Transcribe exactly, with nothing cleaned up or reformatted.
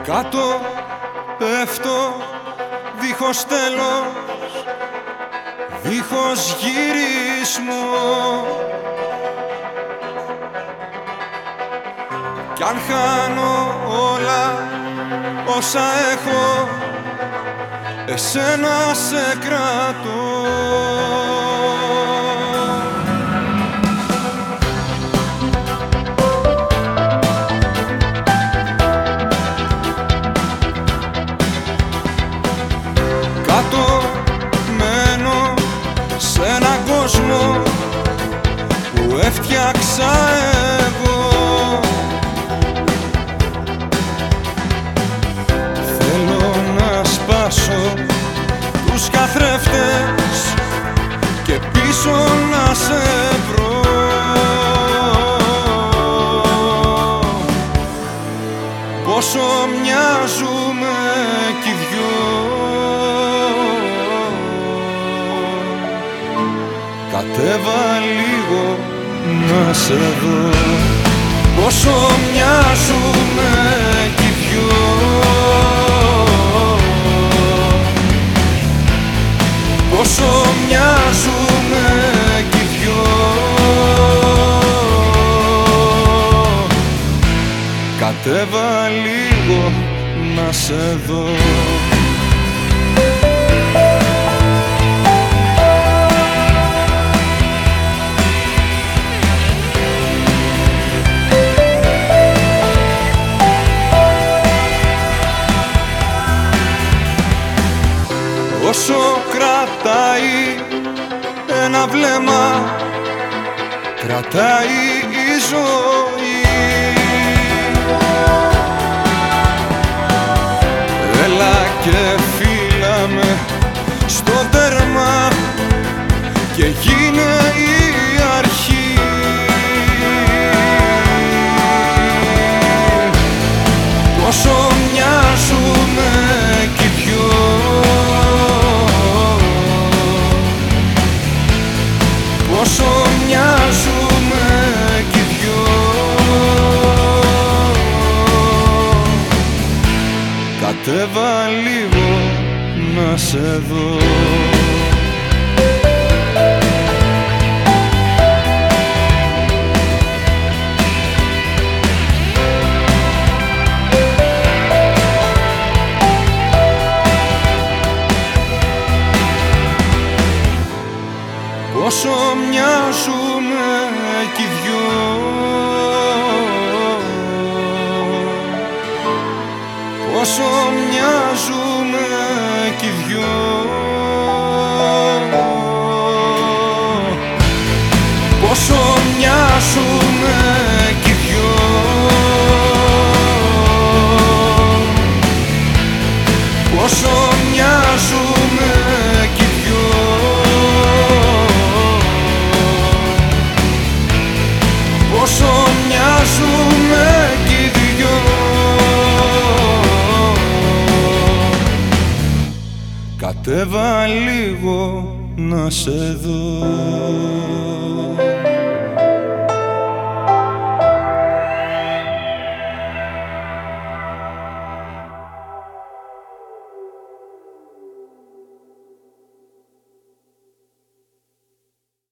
Κάτω πέφτω δίχως τέλος, δίχως γυρισμό. Κι αν χάνω όλα όσα έχω, εσένα σε κρατώ. Κάτω μένω σε έναν κόσμο που έφτιαξα εγώ. Θέλω να σπάσω τους καθρέφτες και πίσω να σε βρω. Πόσο μοιάζουμε κι οι δυο. Κατέβα λίγο να σε δω. Πόσο μοιάζουμε κι οι δυο. Πόσο μοιάζουμε κι οι δυο. Κατέβα λίγο να σε δω. Όσο κρατάει ένα βλέμμα, κρατάει η ζωή. Έλα και φύλα με στο τέρμα και γίνε η αρχή. Πόσο μοιάζουμε κι οι δυο. Πόσο μοιάζουμε κι οι δυο. Κατέβα λίγο να σε δω. Πόσο μοιάζουμε κι οι δυο. Πόσο μοιάζουμε κι οι δυο. Πόσο μοιάζουμε κι οι δυο. Πόσο μοιάζουμε κι οι δυο. Πόσο μοιάζουμε κι οι δυο. Κατέβα λίγο να σε δω.